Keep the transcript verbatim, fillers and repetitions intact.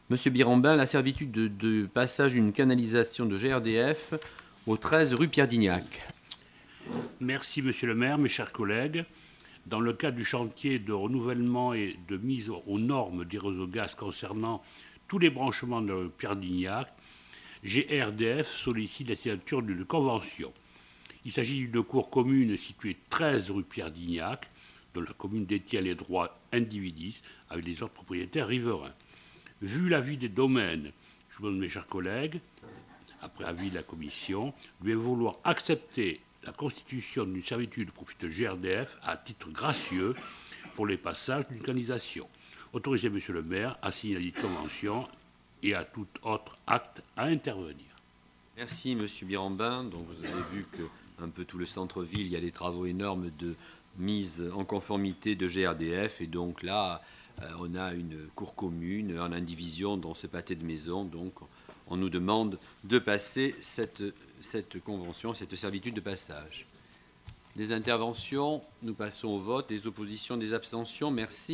Monsieur Birambin, la servitude de, de passage d'une canalisation de G R D F au treize rue Pierre Dignac. Merci, monsieur le maire, mes chers collègues. Dans le cadre du chantier de renouvellement et de mise aux normes des réseaux gaz concernant tous les branchements de Pierre Dignac, G R D F sollicite la signature d'une convention. Il s'agit d'une cour commune située treize rue Pierre Dignac, dont la commune détient les droits individuels avec les autres propriétaires riverains. Vu l'avis des domaines, je vous demande, mes chers collègues, après avis de la commission, lui vouloir accepter la constitution d'une servitude au profit de G R D F à titre gracieux pour les passages d'une canalisation. Autorisez, monsieur le maire, à signer la convention et à tout autre acte à intervenir. Merci, monsieur Birambin. Donc, vous avez vu qu'un peu tout le centre-ville, il y a des travaux énormes de mise en conformité de G R D F. Et donc là, euh, on a une cour commune en indivision dans ce pâté de maison. Donc, on nous demande de passer cette, cette convention, cette servitude de passage. Des interventions, nous passons au vote. Des oppositions, des abstentions, merci.